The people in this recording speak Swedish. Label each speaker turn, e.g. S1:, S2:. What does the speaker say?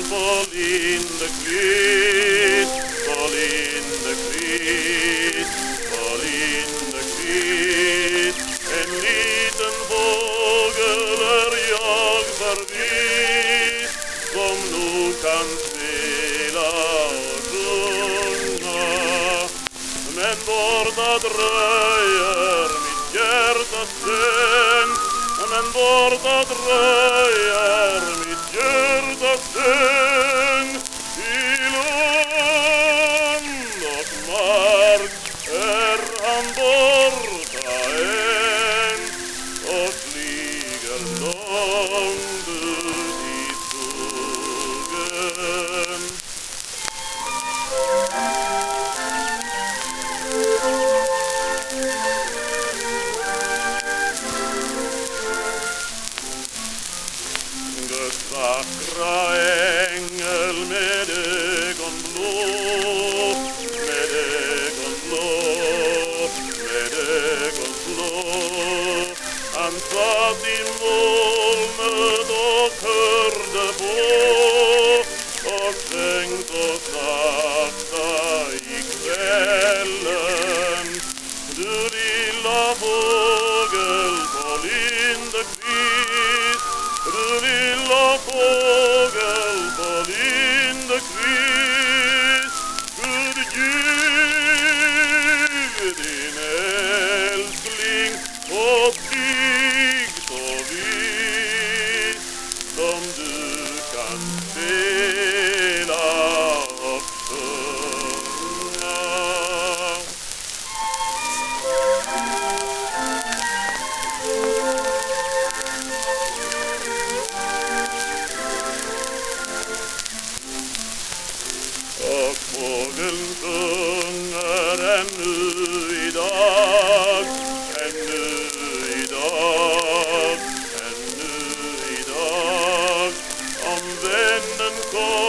S1: på Lindekvist, på Lindekvist, på Lindekvist. En liten fågel är jag förvis, som nog kan spela och sjunga. Men borta dröjer mitt hjärtas säng, men borta dröjer mitt hjärtas säng. I lund och mark är han borta än och flyger långt ut i skogen. Guds vackra ängel med ögon blå, med ögon blå, med ögon blå. Han satt i molnet och hörde på och sjöng så sakta i kvällen. Du lilla fågel på Lindekvist, du lilla fågel på Lindekvist. Gud giv din älskling och flyg så vitt som du kan spela och sjunga. Och fågeln sjunger ännu idag, ännu idag, ännu idag. Om vännen kommer